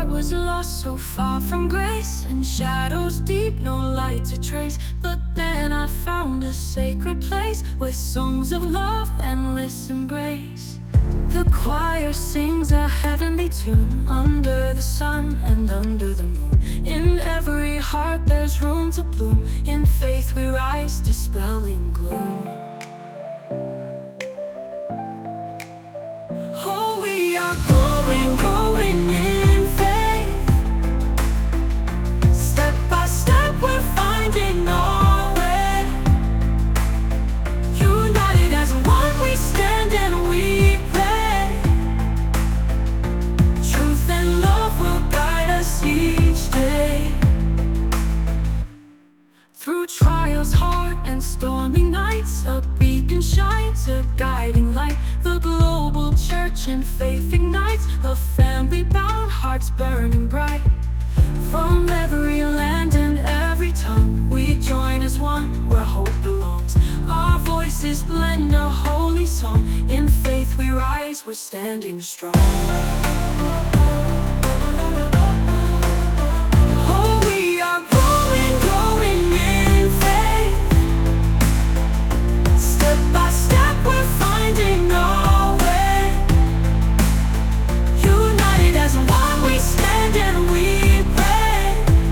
heart was lost, so far from grace, and shadows deep, no light to trace. But then I found a sacred place with songs of love, endless embrace. The choir sings a heavenly tune under the sun and under the moon. In every heart there's room to bloom. In faith we rise, dispelling gloom. Oh, we are growing, growing in faith. Step by step we're finding our way. United as one we stand and we pray. Truth and love will guide us each day. Through trials hard and stormy nights, a beacon shines, a guiding light. The global church and faith ignites, a family bound, hearts burning bright. From every land and every tongue, we join as one where hope belongs. Our voices blend a holy song. In faith we rise, we're standing strong. Oh, we are growing, growing in faith. Step by step we're finding our way. United as one we stand and we pray.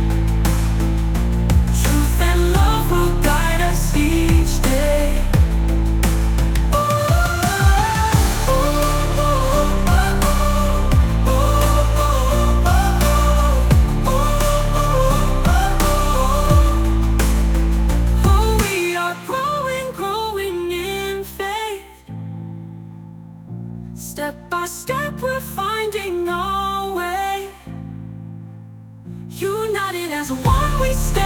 Truth and love will guide us each day. Oh, we are growing, growing in faith. Step by step we're finding our way. United as one we stand.